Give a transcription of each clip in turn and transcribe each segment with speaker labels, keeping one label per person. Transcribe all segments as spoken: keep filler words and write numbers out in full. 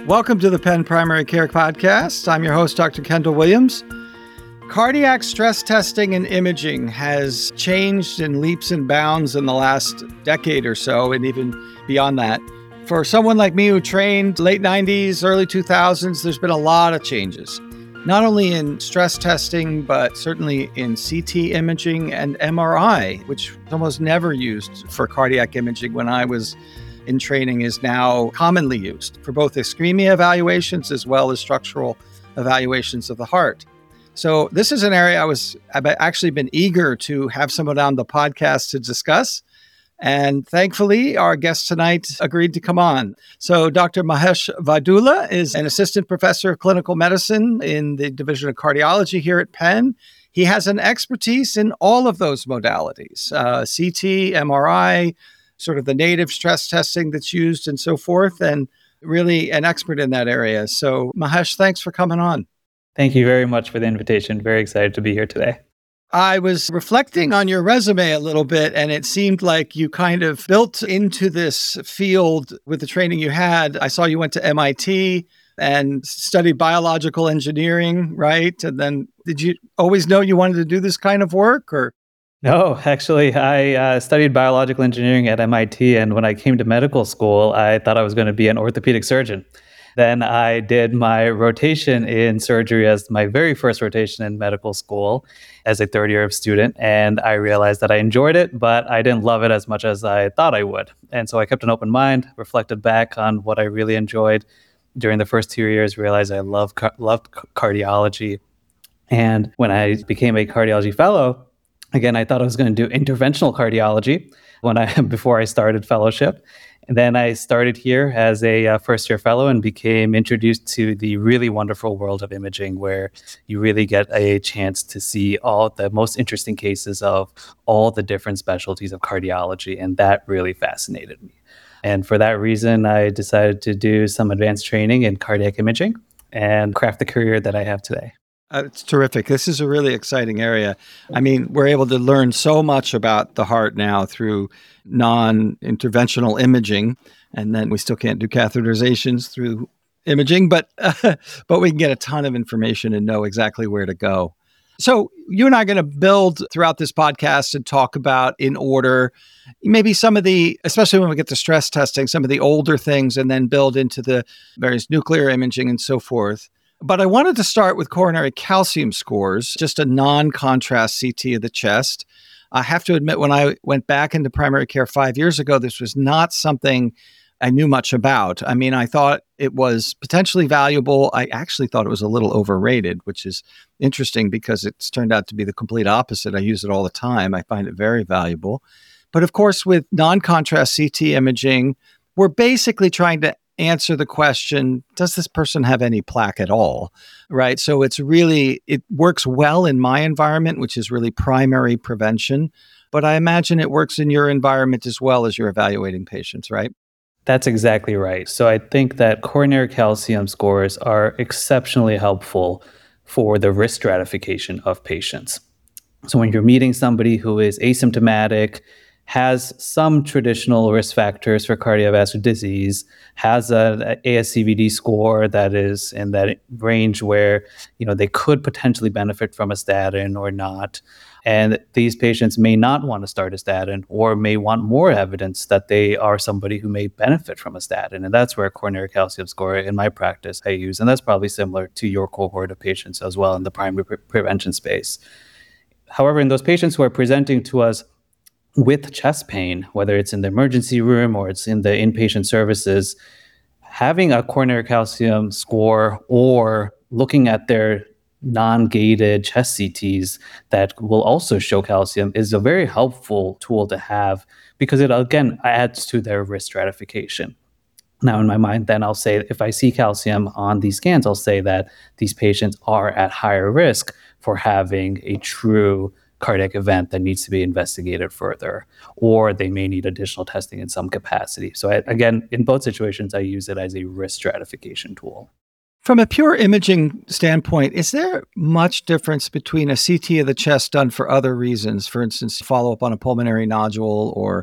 Speaker 1: Welcome to the Penn Primary Care Podcast. I'm your host, Doctor Kendall Williams. Cardiac stress testing and imaging has changed in leaps and bounds in the last decade or so, and even beyond that. For someone like me who trained late nineties, early two thousands, there's been a lot of changes, not only in stress testing, but certainly in C T imaging and M R I, which was almost never used for cardiac imaging when I was in training, is now commonly used for both ischemia evaluations as well as structural evaluations of the heart. So this is an area I was, I've actually been eager to have someone on the podcast to discuss. And thankfully, our guest tonight agreed to come on. So Doctor Mahesh Vadula is an assistant professor of clinical medicine in the Division of Cardiology here at Penn. He has an expertise in all of those modalities, uh, C T, M R I, sort of the native stress testing that's used and so forth, and really an expert in that area. So Mahesh, thanks for coming on.
Speaker 2: Thank you very much for the invitation. Very excited to be here today.
Speaker 1: I was reflecting on your resume a little bit, and it seemed like you kind of built into this field with the training you had. I saw you went to M I T and studied biological engineering, right? And then did you always know you wanted to do this kind of work, or?
Speaker 2: No, actually, I uh, studied biological engineering at M I T, and when I came to medical school, I thought I was going to be an orthopedic surgeon. Then I did my rotation in surgery as my very first rotation in medical school as a third year student, and I realized that I enjoyed it, but I didn't love it as much as I thought I would. And so I kept an open mind, reflected back on what I really enjoyed during the first two years, realized I loved, loved cardiology. And when I became a cardiology fellow, again, I thought I was going to do interventional cardiology when I before I started fellowship. And then I started here as a uh, first-year fellow and became introduced to the really wonderful world of imaging, where you really get a chance to see all the most interesting cases of all the different specialties of cardiology. And that really fascinated me. And for that reason, I decided to do some advanced training in cardiac imaging and craft the career that I have today.
Speaker 1: Uh, it's terrific. This is a really exciting area. I mean, we're able to learn so much about the heart now through non-interventional imaging, and then we still can't do catheterizations through imaging, but uh, but we can get a ton of information and know exactly where to go. So you and I are going to build throughout this podcast and talk about, in order, maybe some of the, especially when we get to stress testing, some of the older things, and then build into the various nuclear imaging and so forth. But I wanted to start with coronary calcium scores, just a non-contrast C T of the chest. I have to admit, when I went back into primary care five years ago, this was not something I knew much about. I mean, I thought it was potentially valuable. I actually thought it was a little overrated, which is interesting because it's turned out to be the complete opposite. I use it all the time. I find it very valuable. But of course, with non-contrast C T imaging, we're basically trying to answer the question, does this person have any plaque at all, right? So it's really, it works well in my environment, which is really primary prevention, but I imagine it works in your environment as well as you're evaluating patients, right?
Speaker 2: That's exactly right. So I think that coronary calcium scores are exceptionally helpful for the risk stratification of patients. So when you're meeting somebody who is asymptomatic, has some traditional risk factors for cardiovascular disease, has an A S C V D score that is in that range where, you know, they could potentially benefit from a statin or not. And these patients may not want to start a statin or may want more evidence that they are somebody who may benefit from a statin. And that's where coronary calcium score in my practice I use. And that's probably similar to your cohort of patients as well in the primary pre- prevention space. However, in those patients who are presenting to us with chest pain, whether it's in the emergency room or it's in the inpatient services, having a coronary calcium score or looking at their non-gated chest C Ts that will also show calcium is a very helpful tool to have, because it, again, adds to their risk stratification. Now, in my mind, then I'll say, if I see calcium on these scans, I'll say that these patients are at higher risk for having a true cardiac event that needs to be investigated further, or they may need additional testing in some capacity. So I, again, in both situations, I use it as a risk stratification tool.
Speaker 1: From a pure imaging standpoint, is there much difference between a C T of the chest done for other reasons, for instance, follow up on a pulmonary nodule or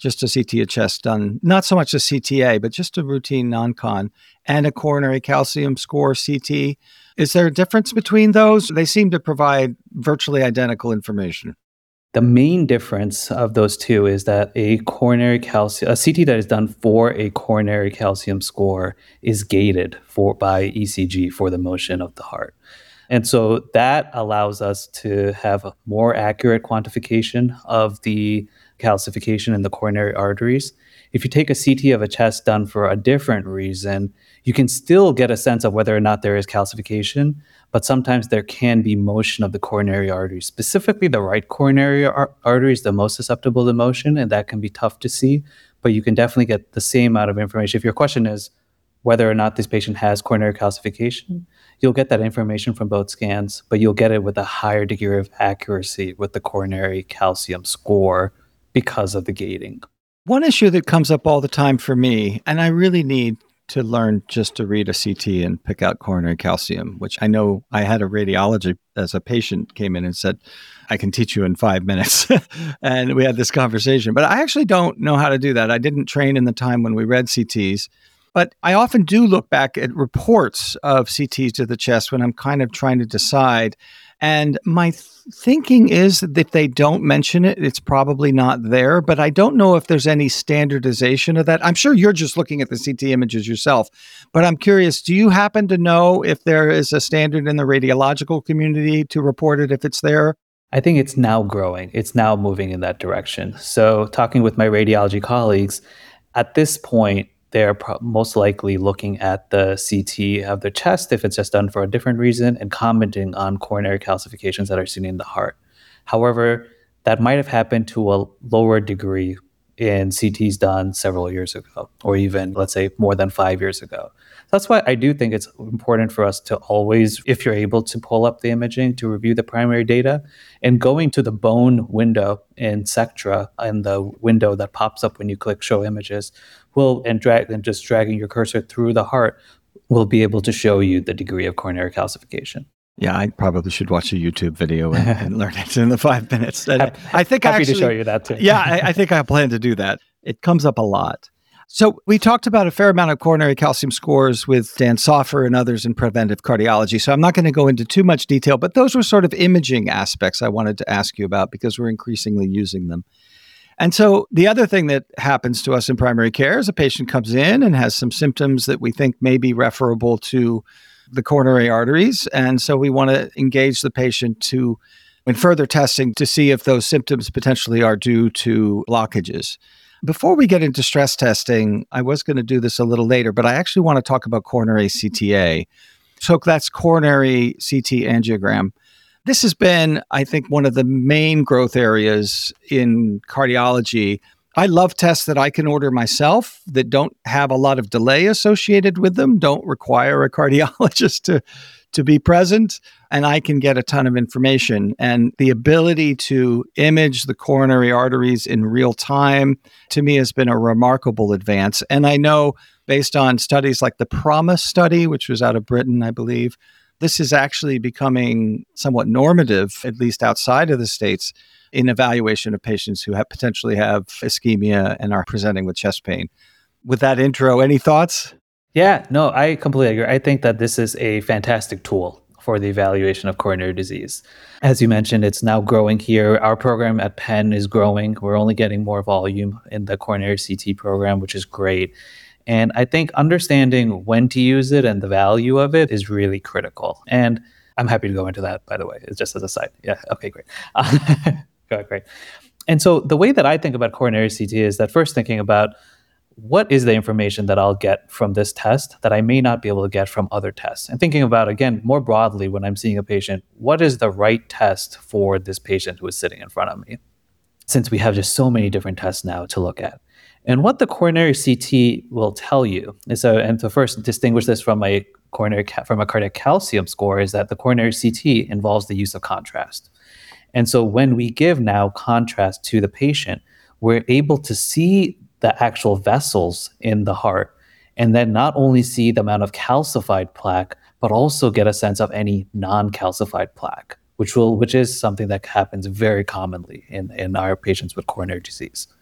Speaker 1: just a C T of chest done, not so much a C T A, but just a routine non-con, and a coronary calcium score C T. Is there a difference between those? They seem to provide virtually identical information.
Speaker 2: The main difference of those two is that a coronary calcium, a C T that is done for a coronary calcium score is gated for by E C G for the motion of the heart. And so that allows us to have a more accurate quantification of the calcification in the coronary arteries. If you take a C T of a chest done for a different reason, you can still get a sense of whether or not there is calcification, but sometimes there can be motion of the coronary arteries. Specifically, the right coronary ar- artery is the most susceptible to motion, and that can be tough to see, but you can definitely get the same amount of information. If your question is whether or not this patient has coronary calcification, you'll get that information from both scans, but you'll get it with a higher degree of accuracy with the coronary calcium score because of the gating.
Speaker 1: One issue that comes up all the time for me, and I really need to learn just to read a C T and pick out coronary calcium, which I know I had a radiology as a patient came in and said, I can teach you in five minutes. And we had this conversation, but I actually don't know how to do that. I didn't train in the time when we read C Ts, but I often do look back at reports of C Ts to the chest when I'm kind of trying to decide. And my th- thinking is that if they don't mention it, it's probably not there, but I don't know if there's any standardization of that. I'm sure you're just looking at the C T images yourself, but I'm curious, do you happen to know if there is a standard in the radiological community to report it if it's there?
Speaker 2: I think it's now growing. It's now moving in that direction. So talking with my radiology colleagues, at this point, they're pro- most likely looking at the C T of the chest if it's just done for a different reason and commenting on coronary calcifications that are seen in the heart. However, that might have happened to a lower degree in C Ts done several years ago, or even, let's say, more than five years ago. That's why I do think it's important for us to always, if you're able to pull up the imaging, to review the primary data, and going to the bone window in Sectra and the window that pops up when you click show images will and drag and just dragging your cursor through the heart will be able to show you the degree of coronary calcification.
Speaker 1: Yeah, I probably should watch a YouTube video and, and learn it in the five minutes. And
Speaker 2: happy
Speaker 1: I think
Speaker 2: happy
Speaker 1: actually,
Speaker 2: to show you that too.
Speaker 1: yeah, I, I think I plan to do that. It comes up a lot. So we talked about a fair amount of coronary calcium scores with Dan Soffer and others in preventive cardiology. So I'm not going to go into too much detail, but those were sort of imaging aspects I wanted to ask you about because we're increasingly using them. And so the other thing that happens to us in primary care is a patient comes in and has some symptoms that we think may be referable to the coronary arteries. And so we want to engage the patient to in further testing to see if those symptoms potentially are due to blockages. Before we get into stress testing, I was going to do this a little later, but I actually want to talk about coronary C T A. So that's coronary C T angiogram. This has been, I think, one of the main growth areas in cardiology. I love tests that I can order myself that don't have a lot of delay associated with them, don't require a cardiologist to, to be present, and I can get a ton of information. And the ability to image the coronary arteries in real time, to me, has been a remarkable advance. And I know based on studies like the PROMISE study, which was out of Britain, I believe, this is actually becoming somewhat normative, at least outside of the States, in evaluation of patients who have potentially have ischemia and are presenting with chest pain. With that intro, any thoughts?
Speaker 2: Yeah, no, I completely agree. I think that this is a fantastic tool for the evaluation of coronary disease. As you mentioned, it's now growing here. Our program at Penn is growing. We're only getting more volume in the coronary C T program, which is great. And I think understanding when to use it and the value of it is really critical. And I'm happy to go into that, by the way. It's just as a side. Yeah, okay, great. Uh, great. And so the way that I think about coronary C T is that first thinking about what is the information that I'll get from this test that I may not be able to get from other tests? And thinking about, again, more broadly when I'm seeing a patient, what is the right test for this patient who is sitting in front of me? Since we have just so many different tests now to look at. And what the coronary C T will tell you is, so, and to first distinguish this from a coronary ca- from a cardiac calcium score, is that the coronary C T involves the use of contrast. And so when we give now contrast to the patient, we're able to see the actual vessels in the heart, and then not only see the amount of calcified plaque, but also get a sense of any non-calcified plaque, which will which is something that happens very commonly in, in our patients with coronary disease.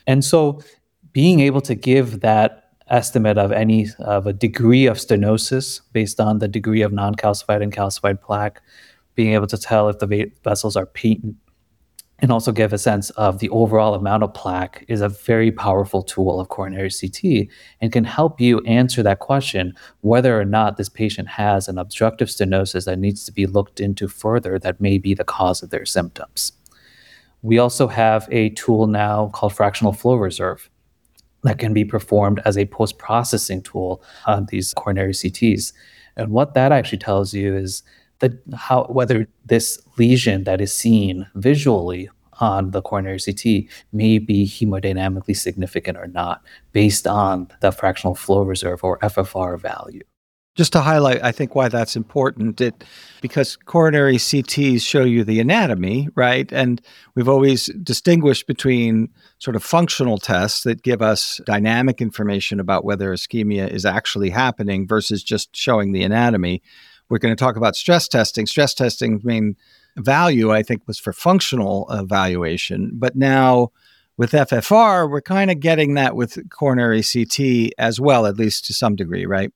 Speaker 2: And so being able to give that estimate of any of a degree of stenosis based on the degree of non-calcified and calcified plaque, being able to tell if the ve- vessels are patent, and also give a sense of the overall amount of plaque is a very powerful tool of coronary C T and can help you answer that question whether or not this patient has an obstructive stenosis that needs to be looked into further that may be the cause of their symptoms. We also have a tool now called fractional flow reserve that can be performed as a post-processing tool on these coronary C Ts. And what that actually tells you is that how whether this lesion that is seen visually on the coronary C T may be hemodynamically significant or not based on the fractional flow reserve or F F R value.
Speaker 1: Just to highlight, I think why that's important, it because coronary C Ts show you the anatomy, right? And we've always distinguished between sort of functional tests that give us dynamic information about whether ischemia is actually happening versus just showing the anatomy. We're going to talk about stress testing. Stress testing's main value, I think, was for functional evaluation. But now with F F R, we're kind of getting that with coronary C T as well, at least to some degree, right?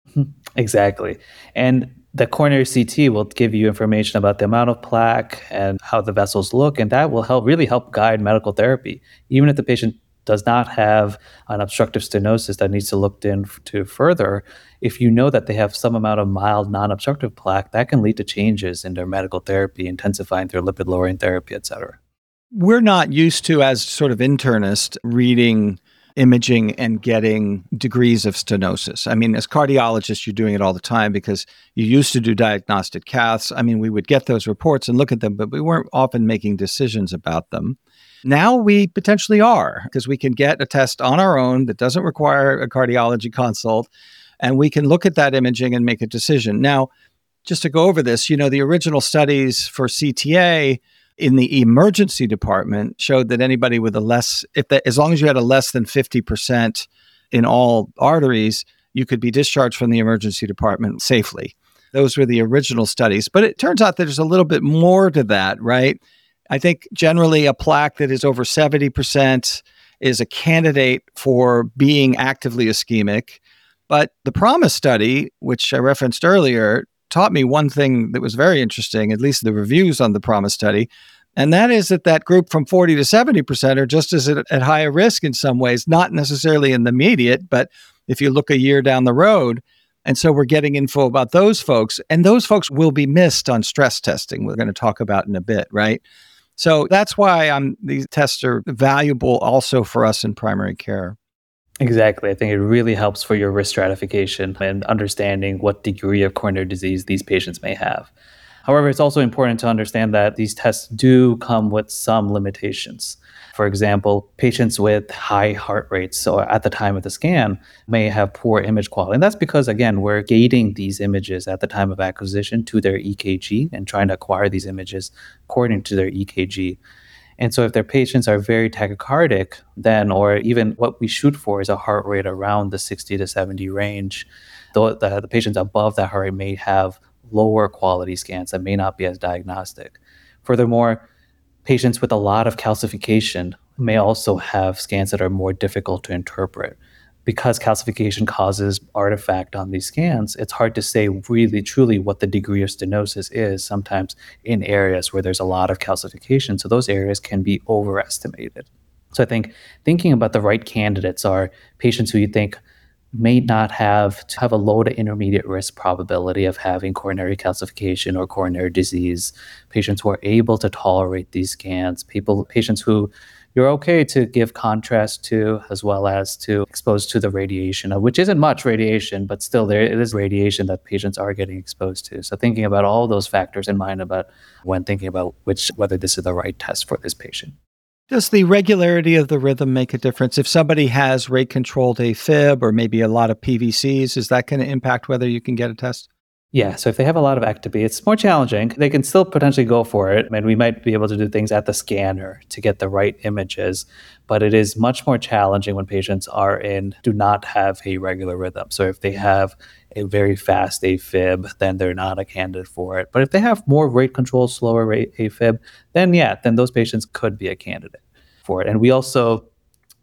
Speaker 2: Exactly. And the coronary C T will give you information about the amount of plaque and how the vessels look, and that will help really help guide medical therapy. Even if the patient does not have an obstructive stenosis that needs to look into further, if you know that they have some amount of mild non-obstructive plaque, that can lead to changes in their medical therapy, intensifying their lipid-lowering therapy, et cetera.
Speaker 1: We're not used to, as sort of internists, reading imaging and getting degrees of stenosis. I mean, as cardiologists, you're doing it all the time because you used to do diagnostic caths. I mean, we would get those reports and look at them, but we weren't often making decisions about them. Now we potentially are, because we can get a test on our own that doesn't require a cardiology consult, and we can look at that imaging and make a decision. Now, just to go over this, you know, the original studies for C T A in the emergency department showed that anybody with a less, if that, as long as you had a less than fifty percent in all arteries, you could be discharged from the emergency department safely. Those were the original studies. But it turns out that there's a little bit more to that, right? I think generally a plaque that is over seventy percent is a candidate for being actively ischemic. But the PROMISE study, which I referenced earlier, taught me one thing that was very interesting, at least the reviews on the PROMISE study, and that is that that group from forty to seventy percent are just as at, at higher risk in some ways, not necessarily in the immediate, but if you look a year down the road. And so we're getting info about those folks, and those folks will be missed on stress testing, we're going to talk about in a bit, right? So that's why I'm, these tests are valuable also for us in primary care.
Speaker 2: Exactly. I think it really helps for your risk stratification and understanding what degree of coronary disease these patients may have. However, it's also important to understand that these tests do come with some limitations. For example, patients with high heart rates or at the time of the scan may have poor image quality. And that's because, again, we're gating these images at the time of acquisition to their E K G and trying to acquire these images according to their E K G. And so if their patients are very tachycardic, then, or even what we shoot for is a heart rate around the sixty to seventy range, though the, the patients above that heart rate may have lower quality scans that may not be as diagnostic. Furthermore, patients with a lot of calcification may also have scans that are more difficult to interpret. Because calcification causes artifact on these scans, it's hard to say really truly what the degree of stenosis is sometimes in areas where there's a lot of calcification. So those areas can be overestimated. So I think thinking about the right candidates are patients who you think may not have to have a low to intermediate risk probability of having coronary calcification or coronary disease, patients who are able to tolerate these scans, people, patients who you're okay to give contrast to, as well as to expose to the radiation, which isn't much radiation, but still there it is radiation that patients are getting exposed to. So thinking about all those factors in mind about when thinking about which whether this is the right test for this patient.
Speaker 1: Does the regularity of the rhythm make a difference? If somebody has rate-controlled AFib or maybe a lot of P V Cs, is that going to impact whether you can get a test?
Speaker 2: Yeah, so if they have a lot of ectopy, it's more challenging. They can still potentially go for it. I mean, we might be able to do things at the scanner to get the right images, but it is much more challenging when patients are in, do not have a regular rhythm. So if they have a very fast AFib, then they're not a candidate for it. But if they have more rate control, slower rate AFib, then yeah, then those patients could be a candidate for it. And we also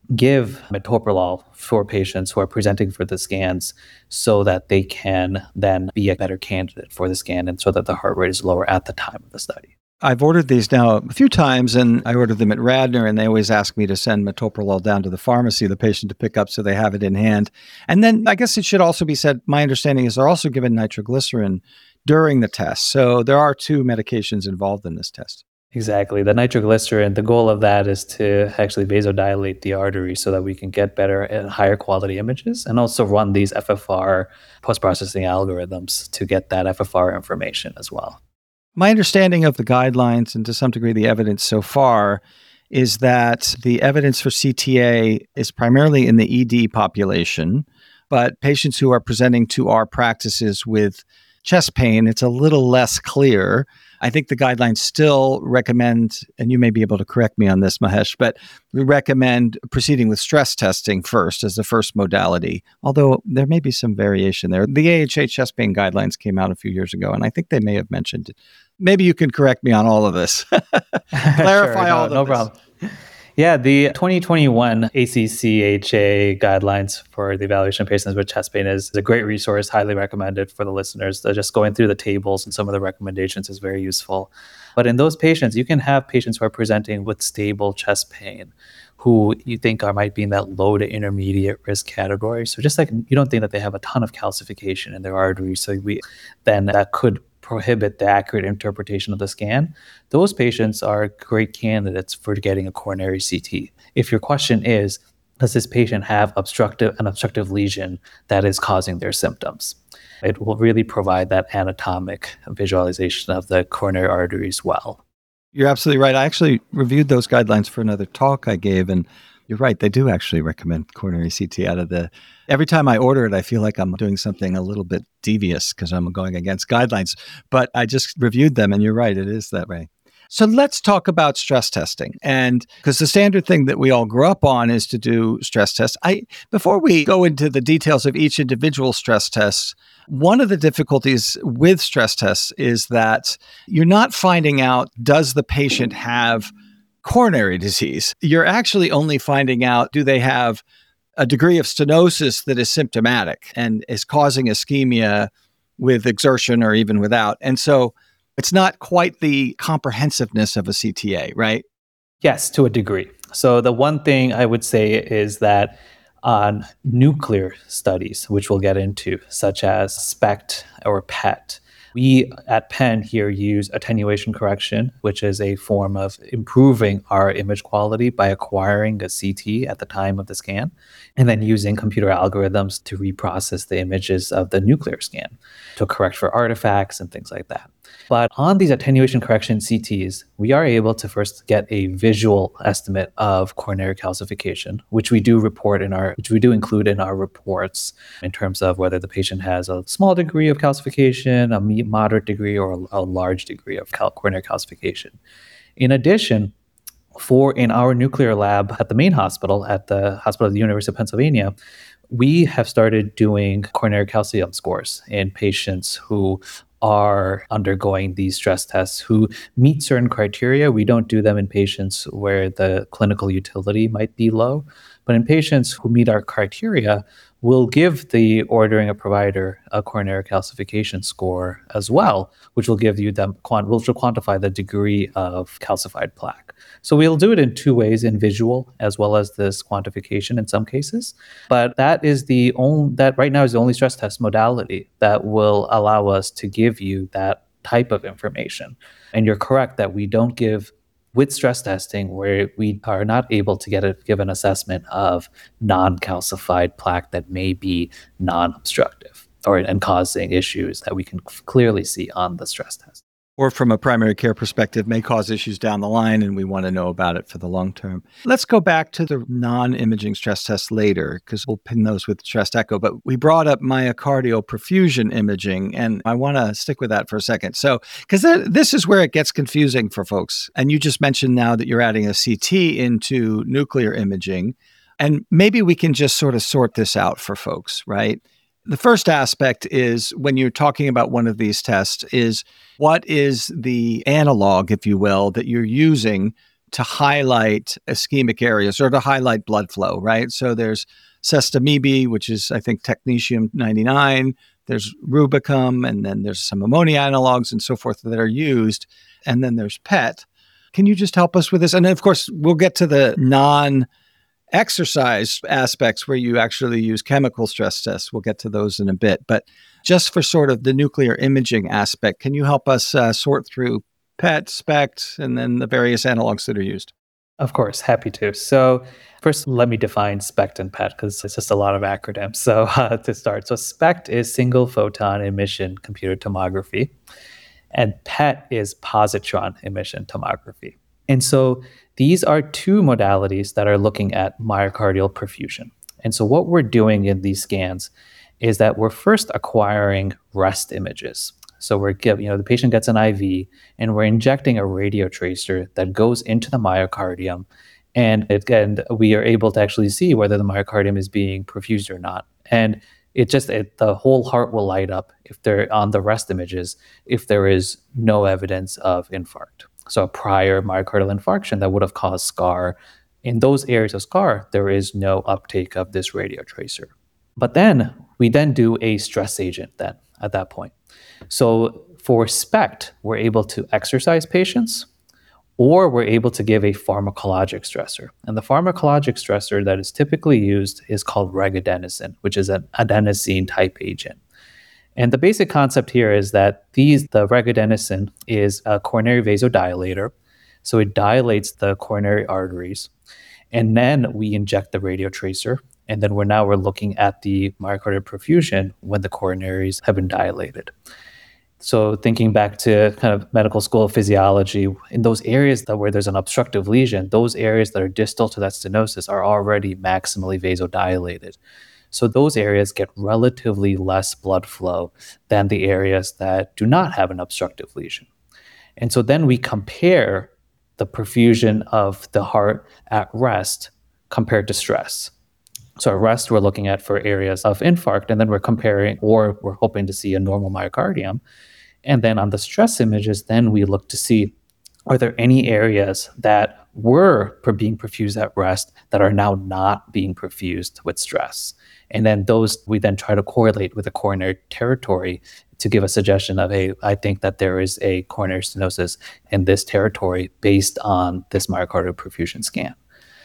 Speaker 2: give metoprolol for patients who are presenting for the scans so that they can then be a better candidate for the scan and so that the heart rate is lower at the time of the study.
Speaker 1: I've ordered these now a few times, and I ordered them at Radnor, and they always ask me to send metoprolol down to the pharmacy, the patient to pick up so they have it in hand. And then I guess it should also be said, my understanding is they're also given nitroglycerin during the test. So there are two medications involved in this test.
Speaker 2: Exactly. The nitroglycerin, the goal of that is to actually vasodilate the artery so that we can get better and higher quality images and also run these F F R post-processing algorithms to get that F F R information as well.
Speaker 1: My understanding of the guidelines and to some degree the evidence so far is that the evidence for C T A is primarily in the E D population, but patients who are presenting to our practices with chest pain, it's a little less clear. I think the guidelines still recommend, and you may be able to correct me on this, Mahesh, but we recommend proceeding with stress testing first as the first modality, although there may be some variation there. The A H A chest pain guidelines came out a few years ago, and I think they may have mentioned it. Maybe you can correct me on all of this. Clarify
Speaker 2: sure, no,
Speaker 1: all of
Speaker 2: no
Speaker 1: this.
Speaker 2: problem. Yeah, the twenty twenty-one A C C H A guidelines for the evaluation of patients with chest pain is a great resource, highly recommended for the listeners. They're just going through the tables and some of the recommendations is very useful. But in those patients, you can have patients who are presenting with stable chest pain who you think are might be in that low to intermediate risk category. So just like you don't think that they have a ton of calcification in their arteries, so we then that could prohibit the accurate interpretation of the scan. Those patients are great candidates for getting a coronary C T. If your question is, does this patient have obstructive an obstructive lesion that is causing their symptoms? It will really provide that anatomic visualization of the coronary arteries well.
Speaker 1: You're absolutely right. I actually reviewed those guidelines for another talk I gave, and you're right. They do actually recommend coronary C T out of the... Every time I order it, I feel like I'm doing something a little bit devious because I'm going against guidelines. But I just reviewed them, and you're right. It is that way. So let's talk about stress testing. And because the standard thing that we all grew up on is to do stress tests. I before we go into the details of each individual stress test, one of the difficulties with stress tests is that you're not finding out, does the patient have coronary disease? You're actually only finding out, do they have a degree of stenosis that is symptomatic and is causing ischemia with exertion or even without. And so it's not quite the comprehensiveness of a C T A, right?
Speaker 2: Yes, to a degree. So the one thing I would say is that on nuclear studies, which we'll get into, such as SPECT or P E T, we at Penn here use attenuation correction, which is a form of improving our image quality by acquiring a C T at the time of the scan, and then using computer algorithms to reprocess the images of the nuclear scan to correct for artifacts and things like that. But on these attenuation correction C Ts, we are able to first get a visual estimate of coronary calcification, which we do report in our, which we do include in our reports in terms of whether the patient has a small degree of calcification, a moderate degree, or a, a large degree of cal- coronary calcification. In addition, for in our nuclear lab at the main hospital, at the Hospital of the University of Pennsylvania, we have started doing coronary calcium scores in patients who are undergoing these stress tests who meet certain criteria. We don't do them in patients where the clinical utility might be low, but in patients who meet our criteria, we'll give the ordering a provider a coronary calcification score as well, which will give you them, which will quantify the degree of calcified plaque. So we'll do it in two ways, in visual as well as this quantification in some cases. But that is the only, that right now is the only stress test modality that will allow us to give you that type of information. And you're correct that we don't give with stress testing where we are not able to get a give an assessment of non-calcified plaque that may be non-obstructive or and causing issues that we can clearly see on the stress test.
Speaker 1: Or from a primary care perspective, may cause issues down the line, and we want to know about it for the long term. Let's go back to the non-imaging stress tests later, because we'll pin those with chest echo. But we brought up myocardial perfusion imaging, and I want to stick with that for a second. So, because th- this is where it gets confusing for folks. And you just mentioned now that you're adding a C T into nuclear imaging, and maybe we can just sort of sort this out for folks, right? The first aspect is when you're talking about one of these tests is what is the analog, if you will, that you're using to highlight ischemic areas or to highlight blood flow, right? So there's Sestamebe, which is, I think, technetium ninety-nine. There's Rubicam, and then there's some ammonia analogs and so forth that are used. And then there's P E T. Can you just help us with this? And then, of course, we'll get to the non-exercise aspects where you actually use chemical stress tests. We'll get to those in a bit. But just for sort of the nuclear imaging aspect, can you help us uh, sort through P E T, SPECT, and then the various analogs that are used?
Speaker 2: Of course, happy to. So first, let me define SPECT and P E T because it's just a lot of acronyms. So uh, to start, so SPECT is single photon emission computed tomography, and P E T is positron emission tomography. And so these are two modalities that are looking at myocardial perfusion. And so what we're doing in these scans is that we're first acquiring rest images. So we're give, you know, the patient gets an I V and we're injecting a radio tracer that goes into the myocardium, and it, and we are able to actually see whether the myocardium is being perfused or not. And it just it, the whole heart will light up if they're on the rest images if there is no evidence of infarct. So a prior myocardial infarction that would have caused scar. In those areas of scar, there is no uptake of this radio tracer. But then we then do a stress agent then at that point. So for SPECT, we're able to exercise patients, or we're able to give a pharmacologic stressor. And the pharmacologic stressor that is typically used is called regadenoson, which is an adenosine type agent. And the basic concept here is that these, the regadenoson is a coronary vasodilator. So it dilates the coronary arteries. And then we inject the radio tracer. And then we're now we're looking at the myocardial perfusion when the coronaries have been dilated. So thinking back to kind of medical school physiology, in those areas that where there's an obstructive lesion, those areas that are distal to that stenosis are already maximally vasodilated. So those areas get relatively less blood flow than the areas that do not have an obstructive lesion. And so then we compare the perfusion of the heart at rest compared to stress. So at rest, we're looking at for areas of infarct, and then we're comparing, or we're hoping to see a normal myocardium. And then on the stress images, then we look to see, are there any areas that were being perfused at rest that are now not being perfused with stress? And then those, we then try to correlate with the coronary territory to give a suggestion of, hey, I think that there is a coronary stenosis in this territory based on this myocardial perfusion scan.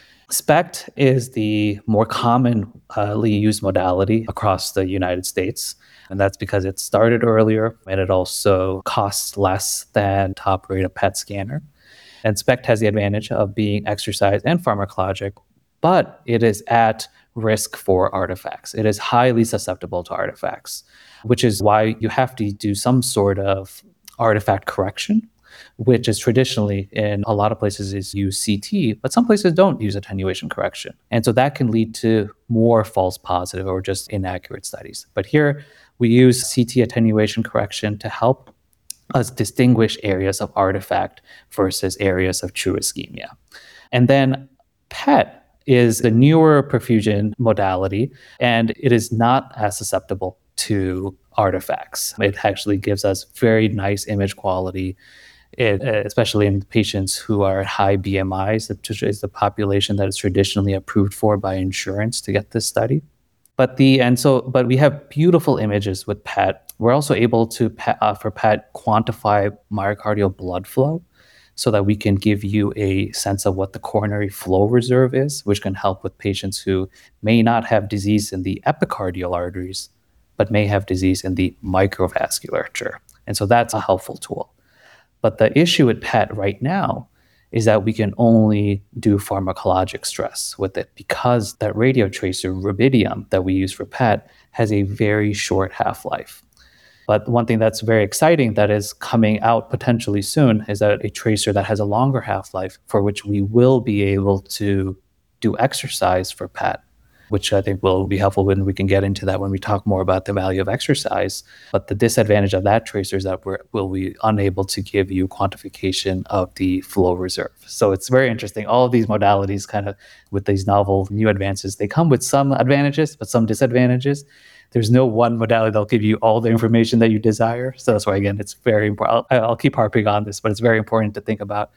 Speaker 2: SPECT is the more commonly used modality across the United States. And that's because it started earlier and it also costs less than top-rated P E T scanner. And SPECT has the advantage of being exercise and pharmacologic, but it is at risk for artifacts. It is highly susceptible to artifacts, which is why you have to do some sort of artifact correction, which is traditionally in a lot of places is use C T, but some places don't use attenuation correction. And so that can lead to more false positive or just inaccurate studies. But here we use C T attenuation correction to help us distinguish areas of artifact versus areas of true ischemia. And then P E T is the newer perfusion modality, and it is not as susceptible to artifacts. It actually gives us very nice image quality. It, especially in patients who are at high B M Is, which is the population that is traditionally approved for by insurance to get this study. But the and so, but we have beautiful images with P E T. We're also able to, uh, for P E T, quantify myocardial blood flow so that we can give you a sense of what the coronary flow reserve is, which can help with patients who may not have disease in the epicardial arteries, but may have disease in the microvasculature. And so that's a helpful tool. But the issue with P E T right now is that we can only do pharmacologic stress with it because that radio tracer, rubidium, that we use for P E T has a very short half-life. But one thing that's very exciting that is coming out potentially soon is that a tracer that has a longer half-life for which we will be able to do exercise for P E T, which I think will be helpful when we can get into that when we talk more about the value of exercise. But the disadvantage of that tracer is that we're, we'll be unable to give you quantification of the flow reserve. So it's very interesting. All of these modalities kind of with these novel new advances, they come with some advantages, but some disadvantages. There's no one modality that'll give you all the information that you desire. So that's why, again, it's very important. I'll, I'll keep harping on this, but it's very important to think about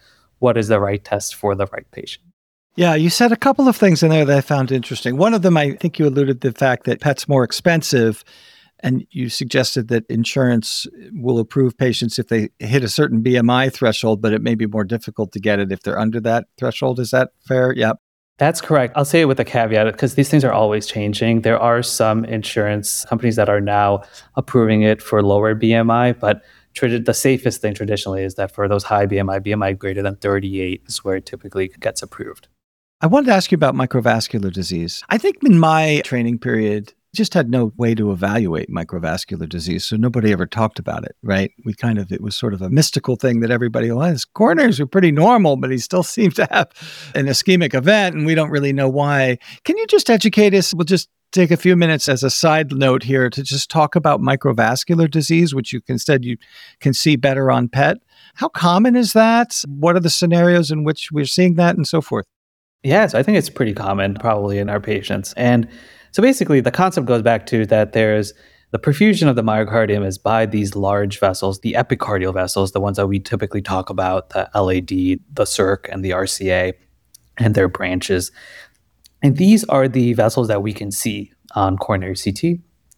Speaker 2: what is the right test for the right patient.
Speaker 1: Yeah, you said a couple of things in there that I found interesting. One of them, I think you alluded to the fact that PET's more expensive, and you suggested that insurance will approve patients if they hit a certain B M I threshold, but it may be more difficult to get it if they're under that threshold. Is that fair? Yeah.
Speaker 2: That's correct. I'll say it with a caveat because these things are always changing. There are some insurance companies that are now approving it for lower B M I, but trad- the safest thing traditionally is that for those high B M I, B M I greater than thirty-eight is where it typically gets approved.
Speaker 1: I wanted to ask you about microvascular disease. I think in my training period, just had no way to evaluate microvascular disease, so nobody ever talked about it, right? We kind of, it was sort of a mystical thing that everybody, well, his coronaries are pretty normal, but he still seems to have an ischemic event, and we don't really know why. Can you just educate us? We'll just take a few minutes as a side note here to just talk about microvascular disease, which you can, instead you can see better on P E T. How common is that? What are the scenarios in which we're seeing that and so forth?
Speaker 2: Yes, I think it's pretty common probably in our patients. And so basically the concept goes back to that there's the perfusion of the myocardium is by these large vessels, the epicardial vessels, the ones that we typically talk about, the L A D, the C I R C, and the R C A, and their branches. And these are the vessels that we can see on coronary C T,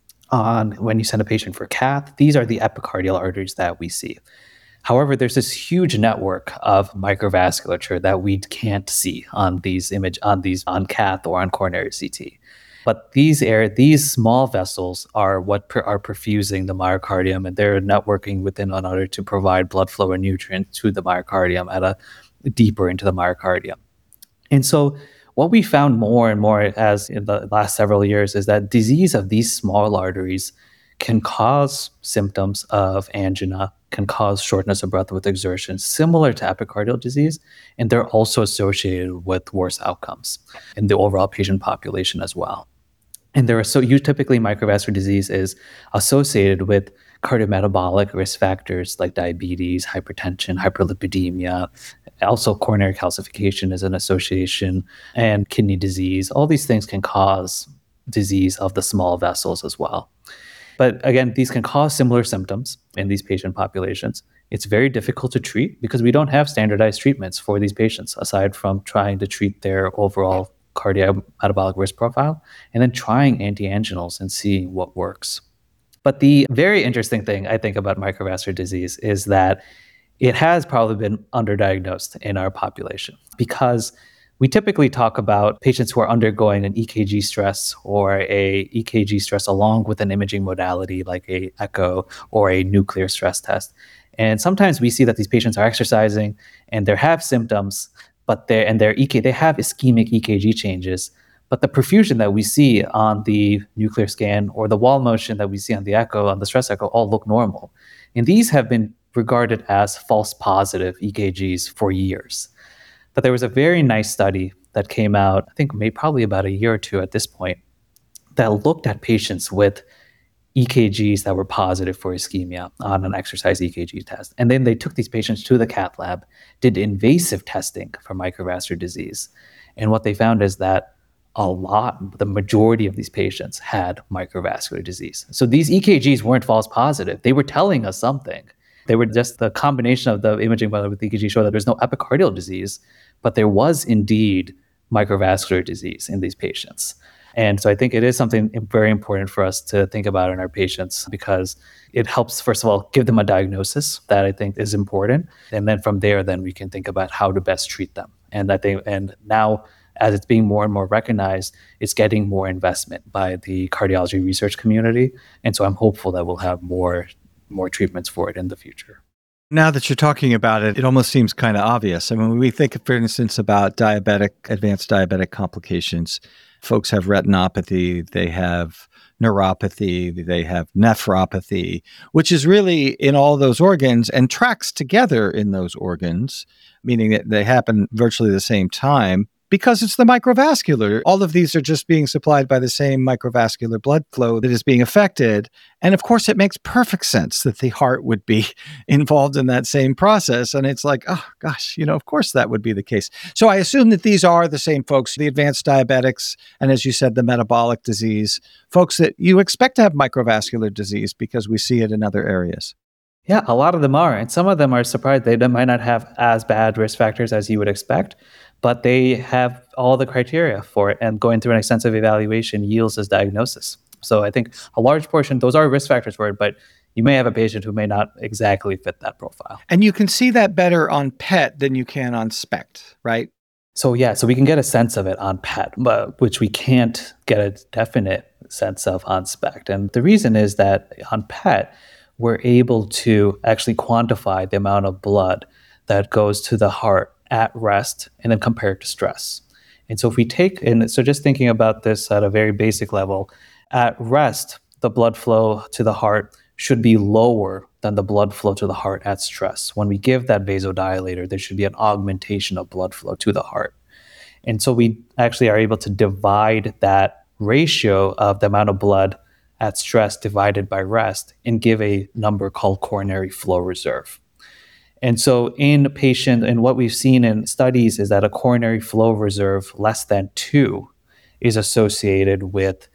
Speaker 2: on when you send a patient for cath. These are the epicardial arteries that we see. However, there's this huge network of microvasculature that we can't see on these image on these on cath or on coronary C T. But these air these small vessels are what per, are perfusing the myocardium, and they're networking within one another to provide blood flow and nutrients to the myocardium at a deeper into the myocardium. And so what we found more and more as in the last several years is that disease of these small arteries can cause symptoms of angina, can cause shortness of breath with exertion, similar to epicardial disease, and they're also associated with worse outcomes in the overall patient population as well. And there are so you typically microvascular disease is associated with cardiometabolic risk factors like diabetes, hypertension, hyperlipidemia. Also, coronary calcification is an association, and kidney disease. All these things can cause disease of the small vessels as well. But again, these can cause similar symptoms in these patient populations. It's very difficult to treat because we don't have standardized treatments for these patients, aside from trying to treat their overall cardiometabolic risk profile and then trying antianginals and seeing what works. But the very interesting thing I think about microvascular disease is that it has probably been underdiagnosed in our population because we typically talk about patients who are undergoing an E K G stress or a E K G stress along with an imaging modality like a echo or a nuclear stress test. And sometimes we see that these patients are exercising and they have symptoms, but they and their E K they have ischemic E K G changes. But the perfusion that we see on the nuclear scan or the wall motion that we see on the echo, on the stress echo, all look normal. And these have been regarded as false positive E K Gs for years. But there was a very nice study that came out, I think maybe probably about a year or two at this point, that looked at patients with E K Gs that were positive for ischemia on an exercise E K G test. And then they took these patients to the cath lab, did invasive testing for microvascular disease. And what they found is that a lot, the majority of these patients had microvascular disease. So these E K Gs weren't false positive. They were telling us something. They were just the combination of the imaging with the E K G showed that there's no epicardial disease, but there was indeed microvascular disease in these patients. And so I think it is something very important for us to think about in our patients because it helps, first of all, give them a diagnosis that I think is important. And then from there, then we can think about how to best treat them. And I think, and now as it's being more and more recognized, it's getting more investment by the cardiology research community. And so I'm hopeful that we'll have more more treatments for it in the future.
Speaker 1: Now that you're talking about it, it almost seems kind of obvious. I mean, when we think, for instance, about diabetic, advanced diabetic complications, folks have retinopathy, they have neuropathy, they have nephropathy, which is really in all those organs and tracks together in those organs, meaning that they happen virtually the same time. Because it's the microvascular. All of these are just being supplied by the same microvascular blood flow that is being affected. And of course, it makes perfect sense that the heart would be involved in that same process. And it's like, oh, gosh, you know, of course that would be the case. So I assume that these are the same folks, the advanced diabetics, and as you said, the metabolic disease, folks that you expect to have microvascular disease because we see it in other areas.
Speaker 2: Yeah, a lot of them are. And some of them are surprised. They might not have as bad risk factors as you would expect, but they have all the criteria for it. And going through an extensive evaluation yields this diagnosis. So I think a large portion, those are risk factors for it, but you may have a patient who may not exactly fit that profile.
Speaker 1: And you can see that better on P E T than you can on SPECT, right?
Speaker 2: So yeah, so we can get a sense of it on P E T, but which we can't get a definite sense of on SPECT. And the reason is that on P E T, we're able to actually quantify the amount of blood that goes to the heart at rest and then compare it to stress. And so if we take, and so just thinking about this at a very basic level, at rest, the blood flow to the heart should be lower than the blood flow to the heart at stress. When we give that vasodilator, there should be an augmentation of blood flow to the heart. And so we actually are able to divide that ratio of the amount of blood at stress divided by rest and give a number called coronary flow reserve. And so in a patient, and what we've seen in studies is that a coronary flow reserve less than two is associated with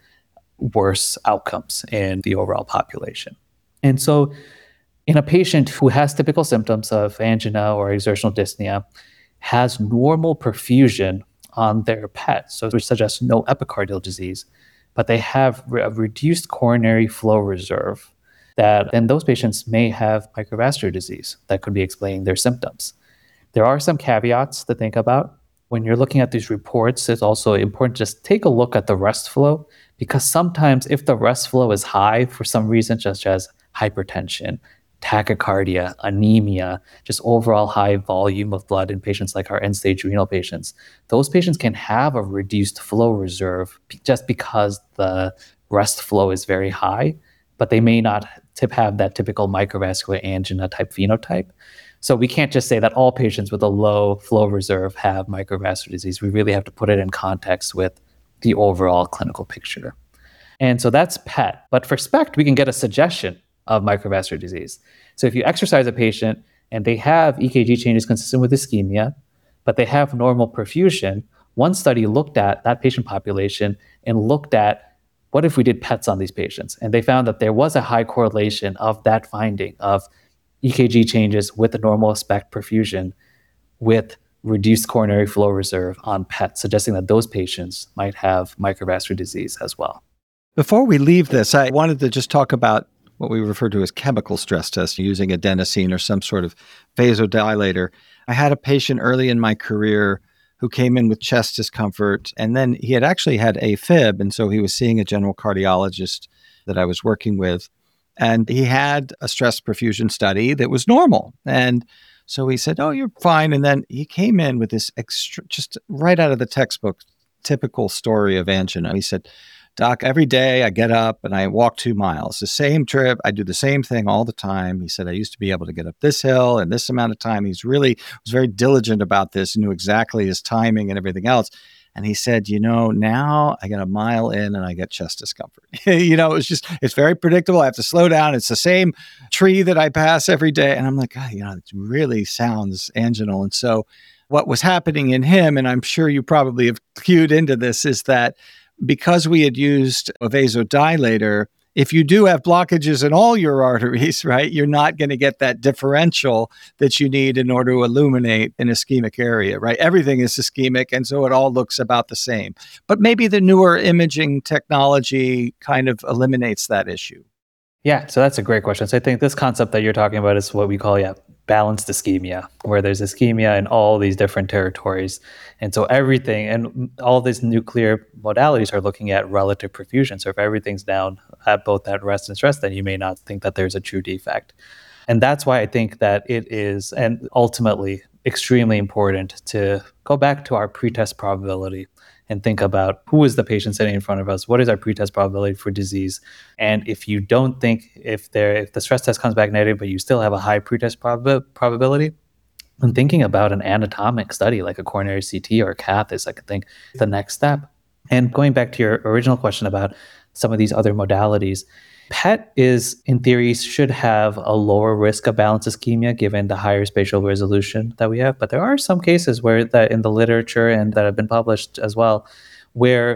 Speaker 2: worse outcomes in the overall population. And so in a patient who has typical symptoms of angina or exertional dyspnea, has normal perfusion on their P E T, so which suggests no epicardial disease, but they have a reduced coronary flow reserve, that then those patients may have microvascular disease that could be explaining their symptoms. There are some caveats to think about. When you're looking at these reports, it's also important to just take a look at the rest flow, because sometimes if the rest flow is high for some reason, such as hypertension, tachycardia, anemia, just overall high volume of blood in patients like our end-stage renal patients, those patients can have a reduced flow reserve just because the rest flow is very high, but they may not tip have that typical microvascular angina type phenotype. So we can't just say that all patients with a low flow reserve have microvascular disease. We really have to put it in context with the overall clinical picture. And so that's P E T. But for SPECT, we can get a suggestion of microvascular disease. So if you exercise a patient and they have E K G changes consistent with ischemia, but they have normal perfusion, one study looked at that patient population and looked at what if we did P E Ts on these patients? And they found that there was a high correlation of that finding of E K G changes with the normal SPECT perfusion with reduced coronary flow reserve on P E T, suggesting that those patients might have microvascular disease as well.
Speaker 1: Before we leave this, I wanted to just talk about what we refer to as chemical stress tests using adenosine or some sort of vasodilator. I had a patient early in my career who came in with chest discomfort, and then he had actually had AFib, and so he was seeing a general cardiologist that I was working with, and he had a stress perfusion study that was normal. And so he said, "Oh, you're fine." And then he came in with this extra, just right out of the textbook, typical story of angina. He said, "Doc, every day I get up and I walk two miles, the same trip. I do the same thing all the time." He said, "I used to be able to get up this hill in this amount of time." He's really was very diligent about this, knew exactly his timing and everything else. And he said, "You know, now I get a mile in and I get chest discomfort." you know, it's just, it's very predictable. I have to slow down. It's the same tree that I pass every day. And I'm like, God, you know, it really sounds anginal. And so what was happening in him, and I'm sure you probably have cued into this, is that because we had used a vasodilator, if you do have blockages in all your arteries, right, you're not going to get that differential that you need in order to illuminate an ischemic area, right? Everything is ischemic, and so it all looks about the same. But maybe the newer imaging technology kind of eliminates that issue.
Speaker 2: Yeah, so that's a great question. So I think this concept that you're talking about is what we call, yeah, balanced ischemia, where there's ischemia in all these different territories. And so everything, and all these nuclear modalities are looking at relative perfusion. So if everything's down at both at rest and stress, then you may not think that there's a true defect. And that's why I think that it is, and ultimately, extremely important to go back to our pretest probability and think about who is the patient sitting in front of us, what is our pretest probability for disease. And if you don't think, if there, if the stress test comes back negative, but you still have a high pretest prob- probability, and thinking about an anatomic study like a coronary C T or a cath is, I think, the next step. And going back to your original question about some of these other modalities, P E T is, in theory, should have a lower risk of balanced ischemia given the higher spatial resolution that we have. But there are some cases where that in the literature and that have been published as well, where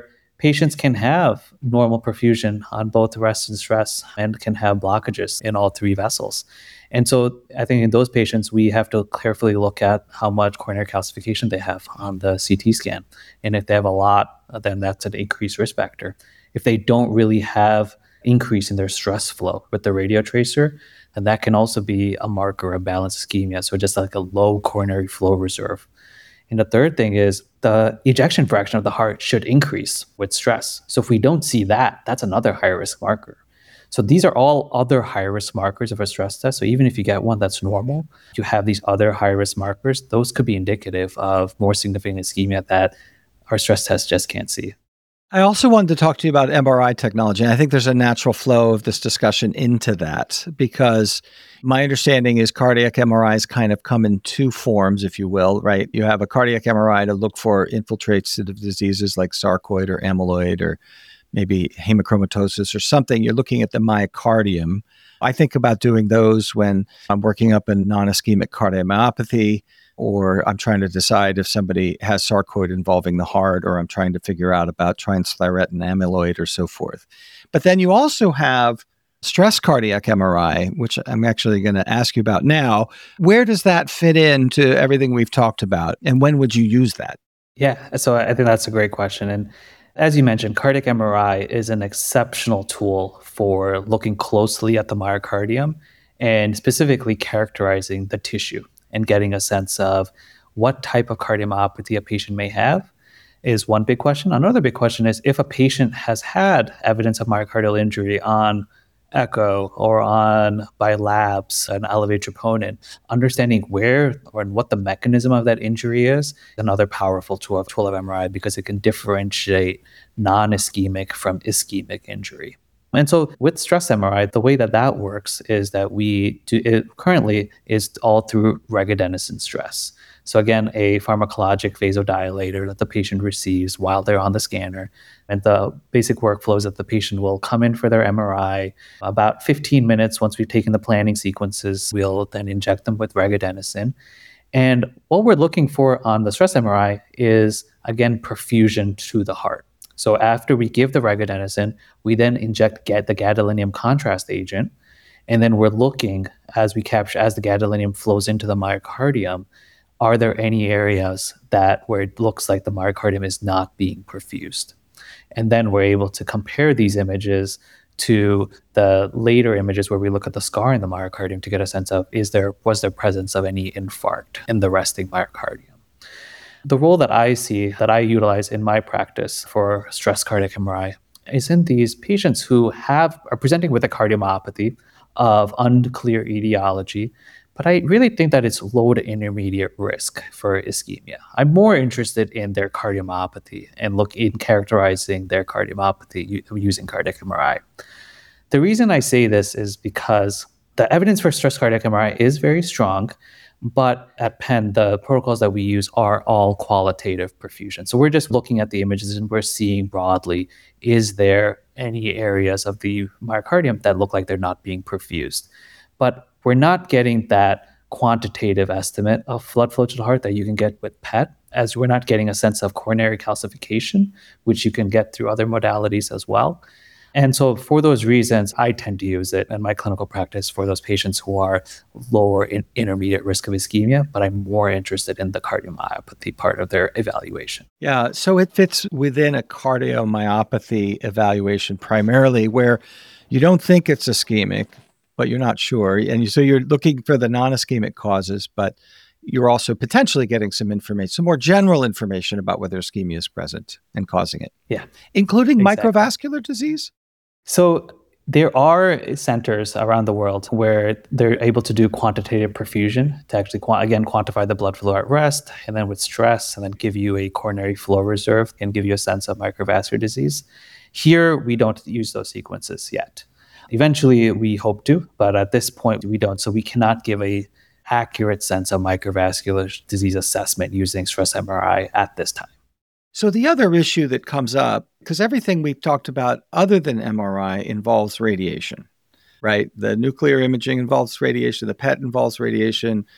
Speaker 2: patients can have normal perfusion on both rest and stress and can have blockages in all three vessels. And so I think in those patients, we have to carefully look at how much coronary calcification they have on the C T scan. And if they have a lot, then that's an increased risk factor. If they don't really have increase in their stress flow with the radio tracer, then that can also be a marker of balanced ischemia. So just like a low coronary flow reserve. And the third thing is the ejection fraction of the heart should increase with stress. So if we don't see that, that's another high risk marker. So these are all other high risk markers of a stress test. So even if you get one that's normal, you have these other high risk markers, those could be indicative of more significant ischemia that our stress test just can't see.
Speaker 1: I also wanted to talk to you about M R I technology. And I think there's a natural flow of this discussion into that because my understanding is cardiac M R Is kind of come in two forms, if you will, right? You have a cardiac M R I to look for infiltrates of diseases like sarcoid or amyloid or maybe hemochromatosis or something. You're looking at the myocardium. I think about doing those when I'm working up a non-ischemic cardiomyopathy, or I'm trying to decide if somebody has sarcoid involving the heart, or I'm trying to figure out about transthyretin amyloid or so forth. But then you also have stress cardiac M R I, which I'm actually going to ask you about now. Where does that fit into everything we've talked about? And when would you use that?
Speaker 2: Yeah, so I think that's a great question. And as you mentioned, cardiac M R I is an exceptional tool for looking closely at the myocardium and specifically characterizing the tissue and getting a sense of what type of cardiomyopathy a patient may have is one big question. Another big question is if a patient has had evidence of myocardial injury on echo or on by labs, an elevated troponin, understanding where or what the mechanism of that injury is, another powerful tool of, tool of M R I because it can differentiate non-ischemic from ischemic injury. And so with stress M R I, the way that that works is that we do it currently is all through regadenoson stress. So again, a pharmacologic vasodilator that the patient receives while they're on the scanner. And the basic workflow is that the patient will come in for their M R I. About fifteen minutes once we've taken the planning sequences, we'll then inject them with regadenoson. And what we're looking for on the stress M R I is, again, perfusion to the heart. So after we give the regadenoson, we then inject ga- the gadolinium contrast agent. And then we're looking as we capture, as the gadolinium flows into the myocardium, are there any areas that where it looks like the myocardium is not being perfused? And then we're able to compare these images to the later images where we look at the scar in the myocardium to get a sense of is there was there presence of any infarct in the resting myocardium. The role that I see, that I utilize in my practice for stress cardiac M R I is in these patients who have are presenting with a cardiomyopathy of unclear etiology, but I really think that it's low to intermediate risk for ischemia. I'm more interested in their cardiomyopathy and look in characterizing their cardiomyopathy using cardiac M R I. The reason I say this is because the evidence for stress cardiac M R I is very strong, but at Penn, the protocols that we use are all qualitative perfusion. So we're just looking at the images and we're seeing broadly, is there any areas of the myocardium that look like they're not being perfused? But we're not getting that quantitative estimate of blood flow to the heart that you can get with P E T, as we're not getting a sense of coronary calcification, which you can get through other modalities as well. And so for those reasons, I tend to use it in my clinical practice for those patients who are lower in intermediate risk of ischemia, but I'm more interested in the cardiomyopathy part of their evaluation.
Speaker 1: Yeah, so it fits within a cardiomyopathy evaluation primarily where you don't think it's ischemic, but you're not sure. And you, so you're looking for the non-ischemic causes, but you're also potentially getting some information, some more general information about whether ischemia is present and causing it.
Speaker 2: Yeah.
Speaker 1: Including
Speaker 2: Exactly.
Speaker 1: microvascular disease?
Speaker 2: So there are centers around the world where they're able to do quantitative perfusion to actually, again, quantify the blood flow at rest, and then with stress, and then give you a coronary flow reserve and give you a sense of microvascular disease. Here, we don't use those sequences yet. Eventually, we hope to, but at this point, we don't. So we cannot give a accurate sense of microvascular disease assessment using stress M R I at this time.
Speaker 1: So the other issue that comes up, because everything we've talked about other than M R I involves radiation, right? The nuclear imaging involves radiation, the P E T involves radiation,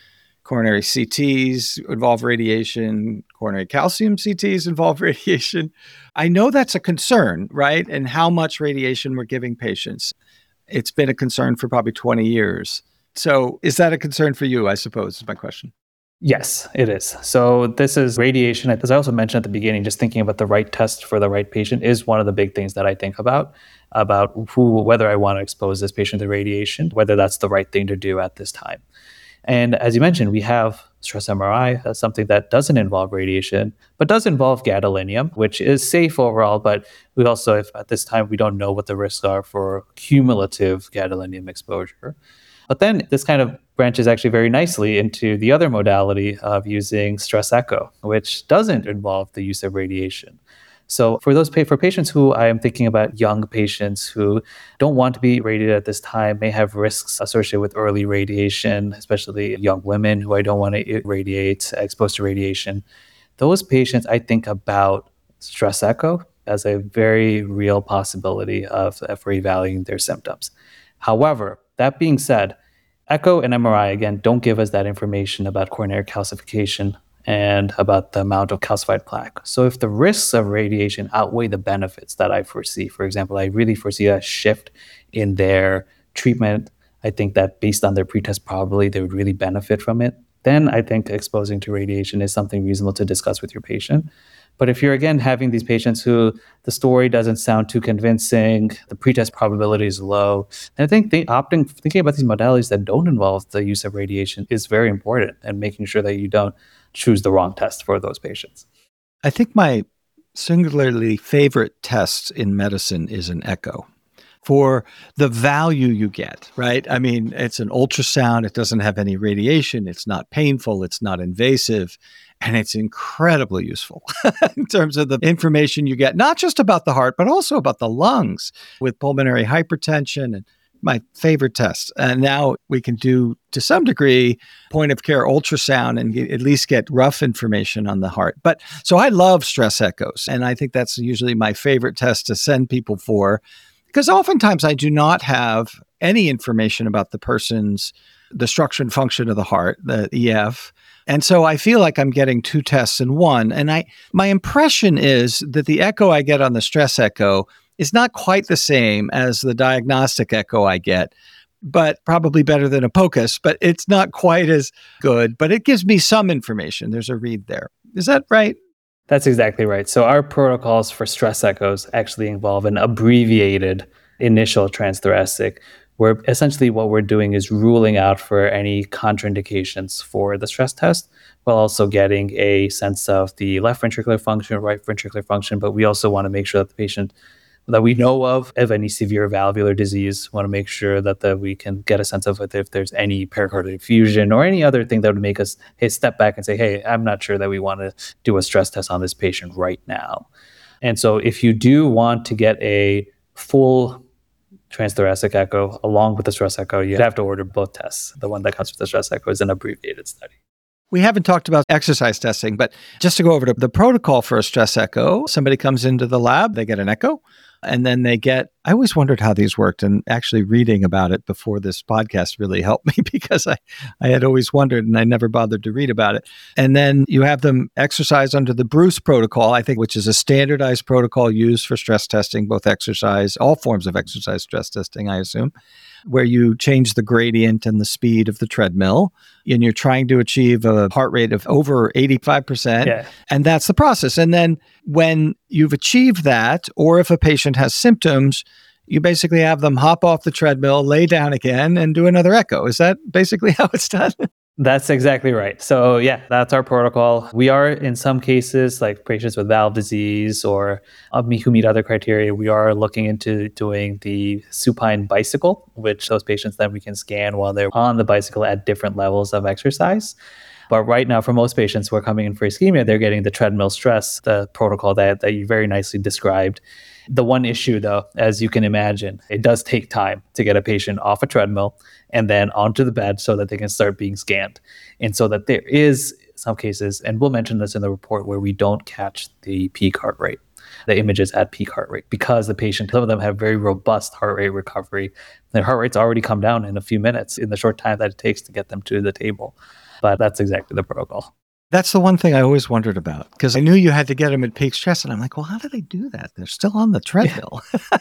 Speaker 1: Coronary C Ts involve radiation. Coronary calcium C Ts involve radiation. I know that's a concern, right? And how much radiation we're giving patients. It's been a concern for probably twenty years. So is that a concern for you, I suppose, is my question.
Speaker 2: Yes, it is. So this is radiation. As I also mentioned at the beginning, just thinking about the right test for the right patient is one of the big things that I think about, about who, whether I want to expose this patient to radiation, whether that's the right thing to do at this time. And as you mentioned, we have stress M R I. That's something that doesn't involve radiation, but does involve gadolinium, which is safe overall. But we also, if at this time, we don't know what the risks are for cumulative gadolinium exposure. But then this kind of branches actually very nicely into the other modality of using stress echo, which doesn't involve the use of radiation. So for those for patients who I am thinking about, young patients who don't want to be radiated at this time, may have risks associated with early radiation, especially young women who I don't want to irradiate, exposed to radiation. Those patients, I think about stress echo as a very real possibility of for evaluating their symptoms. However, that being said, echo and M R I, again, don't give us that information about coronary calcification and about the amount of calcified plaque. So if the risks of radiation outweigh the benefits that I foresee, for example, I really foresee a shift in their treatment, I think that based on their pretest probability, they would really benefit from it, then I think exposing to radiation is something reasonable to discuss with your patient. But if you're, again, having these patients who the story doesn't sound too convincing, the pretest probability is low, and I think they, opting, thinking about these modalities that don't involve the use of radiation is very important, and making sure that you don't choose the wrong test for those patients.
Speaker 1: I think my singularly favorite test in medicine is an echo for the value you get, right? I mean, it's an ultrasound. It doesn't have any radiation. It's not painful. It's not invasive. And it's incredibly useful in terms of the information you get, not just about the heart, but also about the lungs with pulmonary hypertension, and my favorite test. And now we can do, to some degree, point of care ultrasound and get, at least get rough information on the heart. But so I love stress echoes. And I think that's usually my favorite test to send people for, because oftentimes I do not have any information about the person's, the structure and function of the heart, the E F. And so I feel like I'm getting two tests in one. And I, my impression is that the echo I get on the stress echo is not quite the same as the diagnostic echo I get, but probably better than a POCUS, but it's not quite as good, but it gives me some information. There's a read there. Is that right?
Speaker 2: That's exactly right. So our protocols for stress echoes actually involve an abbreviated initial transthoracic, where essentially what we're doing is ruling out for any contraindications for the stress test, while also getting a sense of the left ventricular function, right ventricular function. But we also want to make sure that the patient that we know of, of any severe valvular disease, want to make sure that the, we can get a sense of if there's any pericardial effusion or any other thing that would make us hey, step back and say, hey, I'm not sure that we want to do a stress test on this patient right now. And so if you do want to get a full transthoracic echo along with the stress echo, you have to order both tests. The one that comes with the stress echo is an abbreviated study.
Speaker 1: We haven't talked about exercise testing, but just to go over to the protocol for a stress echo, somebody comes into the lab, they get an echo, and then they get, I always wondered how these worked, and actually reading about it before this podcast really helped me because I, I had always wondered and I never bothered to read about it. And then you have them exercise under the Bruce protocol, I think, which is a standardized protocol used for stress testing, both exercise, all forms of exercise stress testing, I assume, where you change the gradient and the speed of the treadmill, and you're trying to achieve a heart rate of over eighty-five percent.
Speaker 2: Yeah.
Speaker 1: And that's the process. And then when you've achieved that, or if a patient has symptoms, you basically have them hop off the treadmill, lay down again, and do another echo. Is that basically how it's done?
Speaker 2: That's exactly right. So yeah, that's our protocol. We are, in some cases, like patients with valve disease or uh, who meet other criteria, we are looking into doing the supine bicycle, which those patients then we can scan while they're on the bicycle at different levels of exercise. But right now, for most patients who are coming in for ischemia, they're getting the treadmill stress, the protocol that, that you very nicely described. The one issue, though, as you can imagine, it does take time to get a patient off a treadmill and then onto the bed so that they can start being scanned. And so that there is some cases, and we'll mention this in the report, where we don't catch the peak heart rate, the images at peak heart rate, because the patient, some of them have very robust heart rate recovery. Their heart rate's already come down in a few minutes in the short time that it takes to get them to the table. but that's exactly the protocol.
Speaker 1: That's the one thing I always wondered about, because I knew you had to get them at peak stress. And I'm like, well, how do they do that? They're still on the treadmill.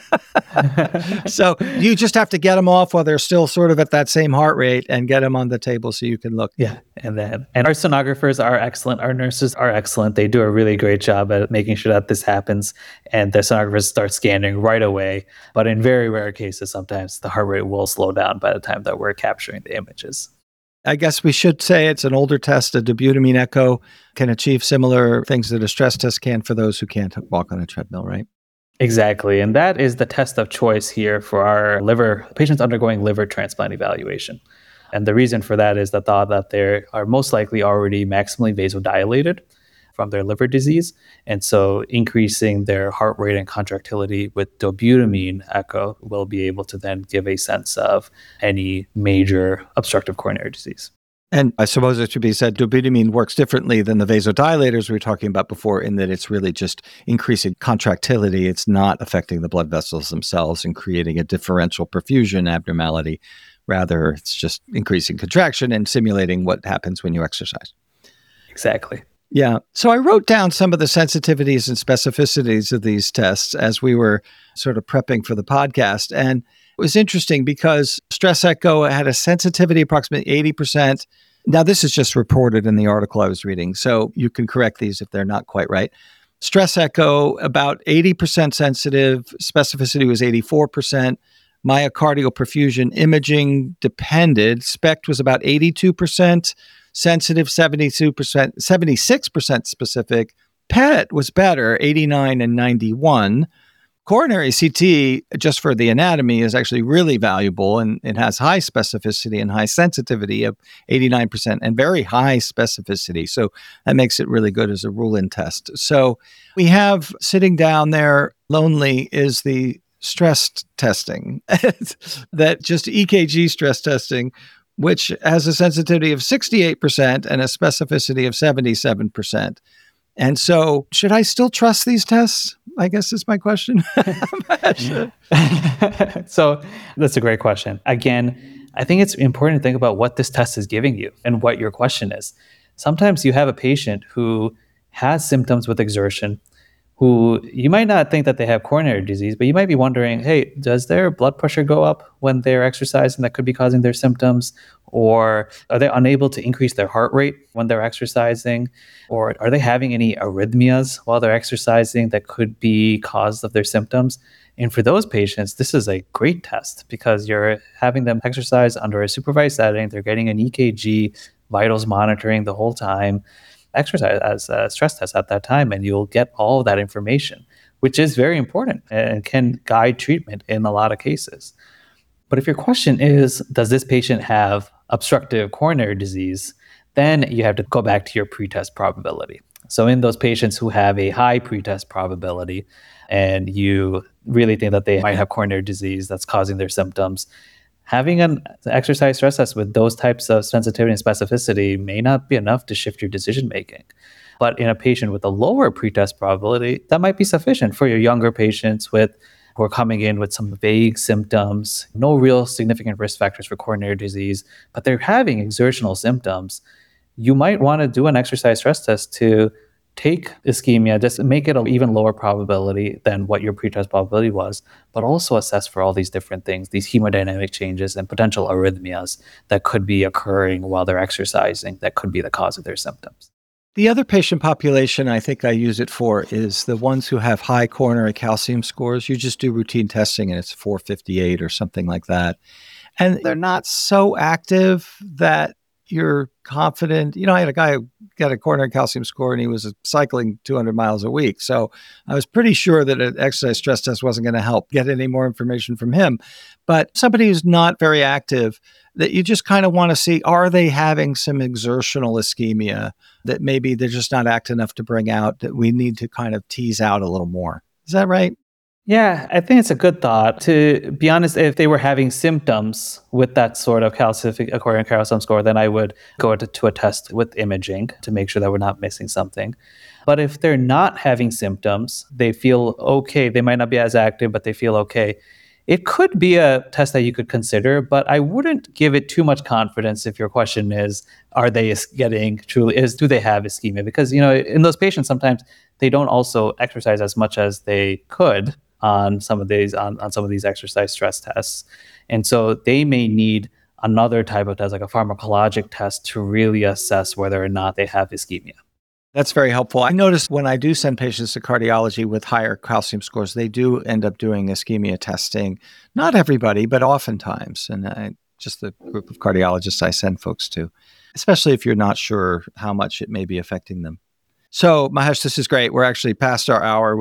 Speaker 1: So you just have to get them off while they're still sort of at that same heart rate and get them on the table so you can look.
Speaker 2: Yeah. And then, and our sonographers are excellent. Our nurses are excellent. They do a really great job at making sure that this happens. And the sonographers start scanning right away. But in very rare cases, sometimes the heart rate will slow down by the time that we're capturing the images.
Speaker 1: I guess we should say it's an older test. A dobutamine echo can achieve similar things that a stress test can for those who can't walk on a treadmill, right?
Speaker 2: Exactly. And that is the test of choice here for our liver patients undergoing liver transplant evaluation. And the reason for that is the thought that they are most likely already maximally vasodilated from their liver disease. And so increasing their heart rate and contractility with dobutamine echo will be able to then give a sense of any major obstructive coronary disease.
Speaker 1: And I suppose it should be said, dobutamine works differently than the vasodilators we were talking about before, in that it's really just increasing contractility. It's not affecting the blood vessels themselves and creating a differential perfusion abnormality. Rather, it's just increasing contraction and simulating what happens when you exercise.
Speaker 2: Exactly.
Speaker 1: Yeah. So I wrote down some of the sensitivities and specificities of these tests as we were sort of prepping for the podcast. And it was interesting because stress echo had a sensitivity approximately eighty percent. Now, this is just reported in the article I was reading, so you can correct these if they're not quite right. Stress echo, about eighty percent sensitive. Specificity was eighty-four percent. Myocardial perfusion imaging depended. SPECT was about eighty-two percent. Sensitive, seventy-two percent, seventy-six percent specific. P E T was better, eighty-nine and ninety-one. Coronary C T, just for the anatomy, is actually really valuable, and it has high specificity and high sensitivity of eighty-nine percent and very high specificity. So that makes it really good as a rule-in test. So we have sitting down there lonely is the stress testing, that just E K G stress testing, which has a sensitivity of sixty-eight percent and a specificity of seventy-seven percent. And so should I still trust these tests? I guess is my question.
Speaker 2: So that's a great question. Again, I think it's important to think about what this test is giving you and what your question is. Sometimes you have a patient who has symptoms with exertion, who you might not think that they have coronary disease, but you might be wondering, hey, does their blood pressure go up when they're exercising that could be causing their symptoms? Or are they unable to increase their heart rate when they're exercising? Or are they having any arrhythmias while they're exercising that could be cause of their symptoms? And for those patients, this is a great test because you're having them exercise under a supervised setting. They're getting an E K G, vitals monitoring the whole time, exercise as a stress test at that time, and you'll get all of that information, which is very important and can guide treatment in a lot of cases. But if your question is, does this patient have obstructive coronary disease, then you have to go back to your pretest probability. So in those patients who have a high pretest probability and you really think that they might have coronary disease that's causing their symptoms, having an exercise stress test with those types of sensitivity and specificity may not be enough to shift your decision making. But in a patient with a lower pretest probability, that might be sufficient for your younger patients with who are coming in with some vague symptoms, no real significant risk factors for coronary disease, but they're having exertional symptoms. You might want to do an exercise stress test to take ischemia, just make it an even lower probability than what your pretest probability was, but also assess for all these different things, these hemodynamic changes and potential arrhythmias that could be occurring while they're exercising that could be the cause of their symptoms.
Speaker 1: The other patient population I think I use it for is the ones who have high coronary calcium scores. You just do routine testing and it's four fifty-eight or something like that. And they're not so active that you're confident. You know, I had a guy who got a coronary calcium score and he was cycling two hundred miles a week. So I was pretty sure that an exercise stress test wasn't going to help get any more information from him. But somebody who's not very active, that you just kind of want to see, are they having some exertional ischemia that maybe they're just not active enough to bring out, that we need to kind of tease out a little more? Is that right?
Speaker 2: Yeah, I think it's a good thought. To be honest, if they were having symptoms with that sort of calcific coronary calcium score, then I would go to, to a test with imaging to make sure that we're not missing something. But if they're not having symptoms, they feel okay. They might not be as active, but they feel okay. It could be a test that you could consider, but I wouldn't give it too much confidence if your question is, are they is- getting truly, is do they have ischemia? Because, you know, in those patients, sometimes they don't also exercise as much as they could on some of these, on, on some of these exercise stress tests. And so they may need another type of test, like a pharmacologic test, to really assess whether or not they have ischemia.
Speaker 1: That's very helpful. I noticed when I do send patients to cardiology with higher calcium scores, they do end up doing ischemia testing. Not everybody, but oftentimes. And I, just the group of cardiologists I send folks to, especially if you're not sure how much it may be affecting them. So, Mahesh, this is great. We're actually past our hour.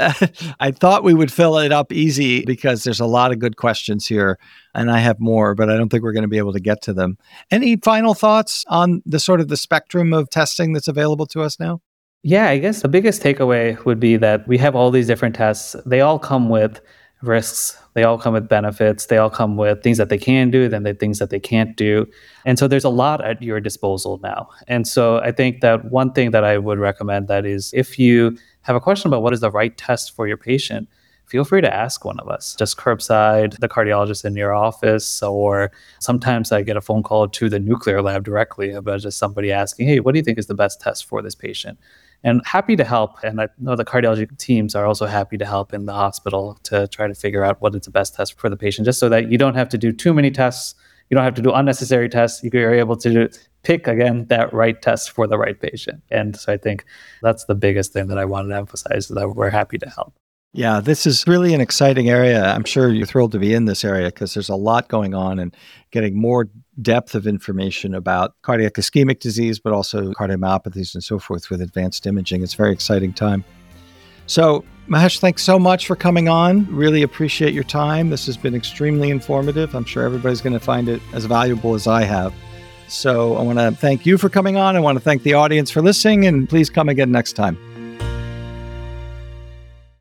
Speaker 1: I thought we would fill it up easy because there's a lot of good questions here, and I have more, but I don't think we're going to be able to get to them. Any final thoughts on the sort of the spectrum of testing that's available to us now?
Speaker 2: Yeah, I guess the biggest takeaway would be that we have all these different tests. They all come with risks. They all come with benefits. They all come with things that they can do, then the things that they can't do. And so there's a lot at your disposal now. And so I think that one thing that I would recommend that is if you have a question about what is the right test for your patient, feel free to ask one of us, just curbside, the cardiologist in your office, or sometimes I get a phone call to the nuclear lab directly about just somebody asking, hey, what do you think is the best test for this patient? And happy to help. And I know the cardiology teams are also happy to help in the hospital to try to figure out what is the best test for the patient, just so that you don't have to do too many tests. You don't have to do unnecessary tests. You're able to pick, again, that right test for the right patient. And so I think that's the biggest thing that I wanted to emphasize, that we're happy to help.
Speaker 1: Yeah, this is really an exciting area. I'm sure you're thrilled to be in this area because there's a lot going on and getting more depth of information about cardiac ischemic disease, but also cardiomyopathies and so forth with advanced imaging. It's a very exciting time. So, Mahesh, thanks so much for coming on. Really appreciate your time. This has been extremely informative. I'm sure everybody's going to find it as valuable as I have. So I want to thank you for coming on. I want to thank the audience for listening, and please come again next time.